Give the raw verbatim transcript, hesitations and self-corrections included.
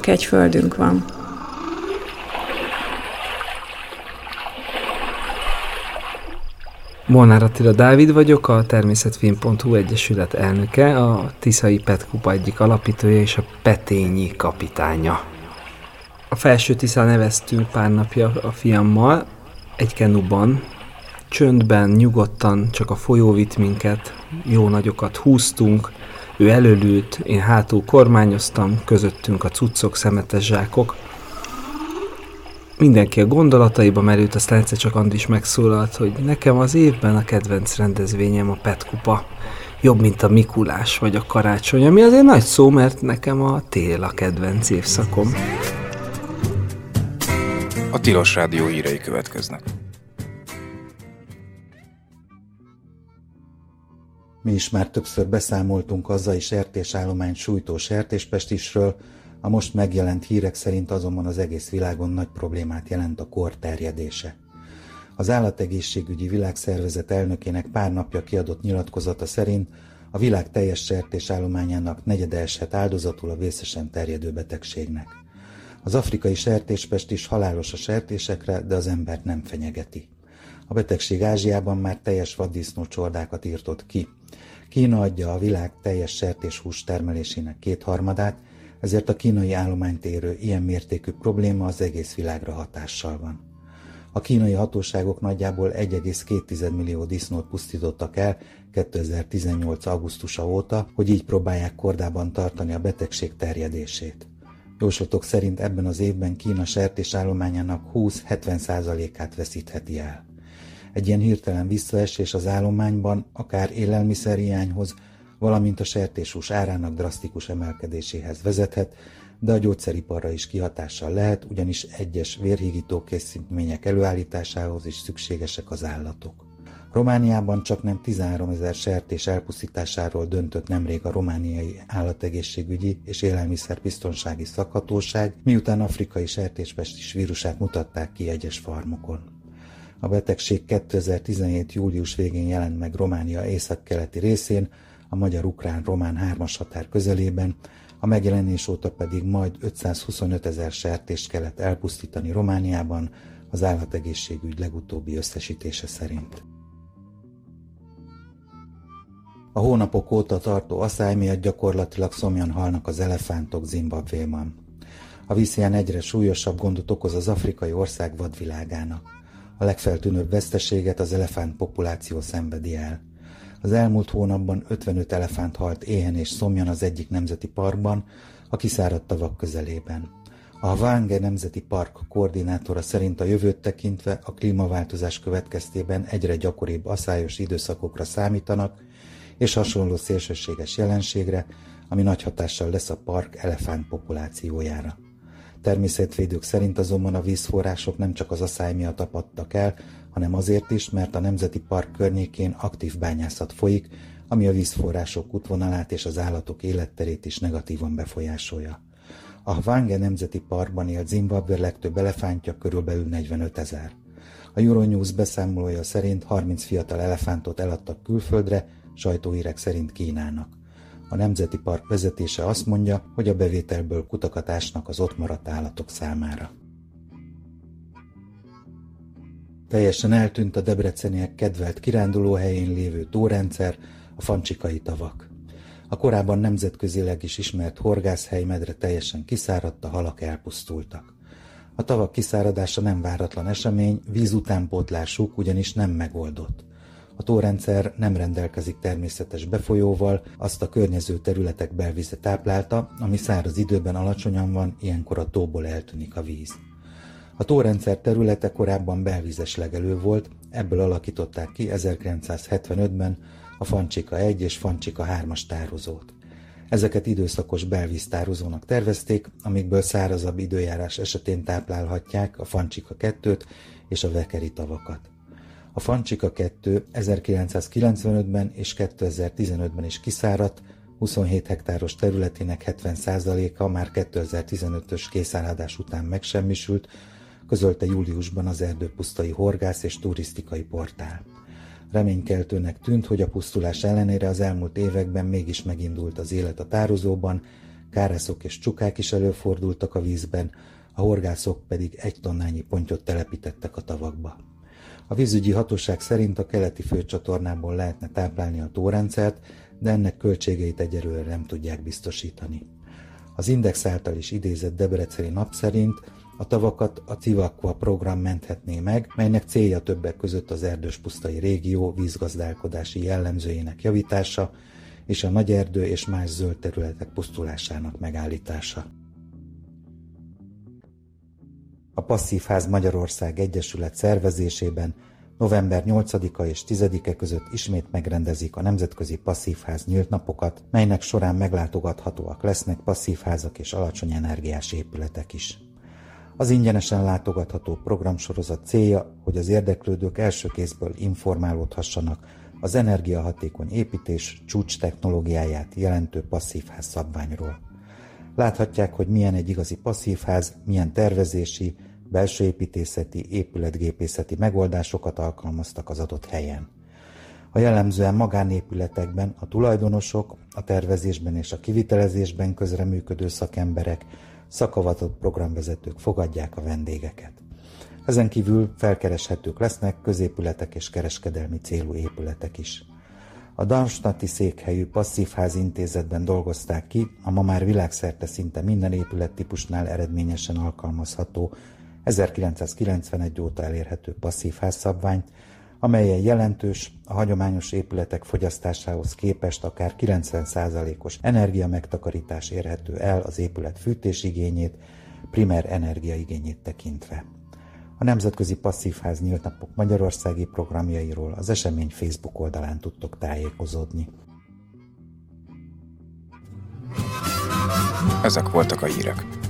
csak egy földünk van. Molnár Attila Dávid vagyok, a természetfilm pont hu Egyesület elnöke, a Tiszai Petkupa egyik alapítója és a petényi kapitánya. A Felső Tiszán neveztünk pár napja a fiammal, egy kenuban, csöndben, nyugodtan, csak a folyó vitt minket, jó nagyokat húztunk, ő elölült, én hátul kormányoztam, közöttünk a cuccok, szemetes zsákok. Mindenki a gondolataiba merült, aztán egyszer csak Andris megszólalt, hogy nekem az évben a kedvenc rendezvényem a Petkupa. Jobb, mint a Mikulás vagy a karácsony, ami azért nagy szó, mert nekem a tél a kedvenc évszakom. A Tilos Rádió hírei következnek. Mi is már többször beszámoltunk a hazai sertésállomány sújtó sertéspestisről, a most megjelent hírek szerint azonban az egész világon nagy problémát jelent a kór terjedése. Az Állategészségügyi Világszervezet elnökének pár napja kiadott nyilatkozata szerint a világ teljes sertésállományának negyede eshet áldozatul a vészesen terjedő betegségnek. Az afrikai sertéspestis halálos a sertésekre, de az embert nem fenyegeti. A betegség Ázsiában már teljes vaddisznócsordákat írtott ki. Kína adja a világ teljes sertéshús termelésének kétharmadát, ezért a kínai állományt érő ilyen mértékű probléma az egész világra hatással van. A kínai hatóságok nagyjából egy egész két millió disznót pusztítottak el kétezer-tizennyolc. augusztusa óta, hogy így próbálják kordában tartani a betegség terjedését. Jóslatok szerint ebben az évben Kína sertésállományának húsz-hetven százalékát veszítheti el. Egy ilyen hirtelen visszaesés az állományban akár élelmiszerhiányhoz, valamint a sertéshús árának drasztikus emelkedéséhez vezethet, de a gyógyszeriparra is kihatással lehet, ugyanis egyes vérhígító készítmények előállításához is szükségesek az állatok. Romániában csaknem tizenháromezer sertés elpusztításáról döntött nemrég a romániai állategészségügyi és élelmiszerbiztonsági szakhatóság, miután afrikai sertéspestis vírusát mutatták ki egyes farmokon. A betegség kétezer-tizenhét. július végén jelent meg Románia északkeleti részén, a magyar-ukrán-román hármas határ közelében, a megjelenés óta pedig majd ötszázhuszonöt ezer sertést kellett elpusztítani Romániában, az állategészségügy legutóbbi összesítése szerint. A hónapok óta tartó aszály miatt gyakorlatilag szomjan halnak az elefántok Zimbabvéban. A vízhiány egyre súlyosabb gondot okoz az afrikai ország vadvilágának. A legfeltűnőbb veszteséget az elefánt populáció szenvedi el. Az elmúlt hónapban ötvenöt elefánt halt éhen és szomjan az egyik nemzeti parkban, a kiszáradt tavak közelében. A Hwange Nemzeti Park koordinátora szerint a jövőt tekintve a klímaváltozás következtében egyre gyakoribb aszályos időszakokra számítanak, és hasonló szélsőséges jelenségre, ami nagy hatással lesz a park elefánt populációjára. Természetvédők szerint azonban a vízforrások nem csak az aszály miatt apadtak el, hanem azért is, mert a Nemzeti Park környékén aktív bányászat folyik, ami a vízforrások útvonalát és az állatok életterét is negatívan befolyásolja. A Hwange Nemzeti Parkban élt Zimbabwe legtöbb elefántja körülbelül negyvenöt ezer. A Euronews beszámolója szerint harminc fiatal elefántot eladtak külföldre, sajtóhírek szerint Kínának. A Nemzeti Park vezetése azt mondja, hogy a bevételből kutakat ásnak az ott maradt állatok számára. Teljesen eltűnt a debreceniek kedvelt kirándulóhelyén lévő tórendszer, a Fancsikai tavak. A korábban nemzetközileg is ismert horgászhely medre teljesen kiszáradt, a halak elpusztultak. A tavak kiszáradása nem váratlan esemény, víz utánpótlásuk ugyanis nem megoldott. A tórendszer nem rendelkezik természetes befolyóval, azt a környező területek belvíze táplálta, ami száraz időben alacsonyan van, ilyenkor a tóból eltűnik a víz. A tórendszer területe korábban belvízes legelő volt, ebből alakították ki ezerkilencszázhetvenötben a Fancsika egy és Fancsika hármas tározót. Ezeket időszakos belvíztározónak tervezték, amikből szárazabb időjárás esetén táplálhatják a Fancsika kettőt és a Vekeri tavakat. A Fancsika kettő ezerkilencszázkilencvenötben és kétezer-tizenötben is kiszáradt, huszonhét hektáros területének hetven százaléka már kétezer-tizenötös készállás után megsemmisült, közölte júliusban az Erdőpusztai Horgász és Turisztikai Portál. Reménykeltőnek tűnt, hogy a pusztulás ellenére az elmúlt években mégis megindult az élet a tározóban, kárászok és csukák is előfordultak a vízben, a horgászok pedig egy tonnányi pontyot telepítettek a tavakba. A vízügyi hatóság szerint a keleti főcsatornából lehetne táplálni a tórendszert, de ennek költségeit egyelőre nem tudják biztosítani. Az Index által is idézett debreceni nap szerint a tavakat a Civaqua program menthetné meg, melynek célja többek között az erdős-pusztai régió vízgazdálkodási jellemzőinek javítása és a nagyerdő és más zöld területek pusztulásának megállítása. A Passzívház Magyarország Egyesület szervezésében november nyolcadika és tizedike között ismét megrendezik a Nemzetközi Passzívház nyílt napokat, melynek során meglátogathatóak lesznek passzívházak és alacsony energiás épületek is. Az ingyenesen látogatható programsorozat célja, hogy az érdeklődők első kézből informálódhassanak az energiahatékony építés csúcs technológiáját jelentő passzívház szabványról. Láthatják, hogy milyen egy igazi passzívház, milyen tervezési, belső építészeti, épületgépészeti megoldásokat alkalmaztak az adott helyen. A jellemzően magánépületekben a tulajdonosok, a tervezésben és a kivitelezésben közreműködő szakemberek, szakavatott programvezetők fogadják a vendégeket. Ezen kívül felkereshetők lesznek középületek és kereskedelmi célú épületek is. A darmstadti székhelyű Passzívház intézetben dolgozták ki a ma már világszerte szinte minden épülettípusnál eredményesen alkalmazható ezerkilencszázkilencvenegy óta elérhető passzívház szabványt, amelyen jelentős, a hagyományos épületek fogyasztásához képest akár kilencven százalékos energiamegtakarítás érhető el az épület fűtésigényét, primer energiaigényét tekintve. A Nemzetközi Passzívház nyílt napok magyarországi programjairól az esemény Facebook oldalán tudtok tájékozódni. Ezek voltak a hírek.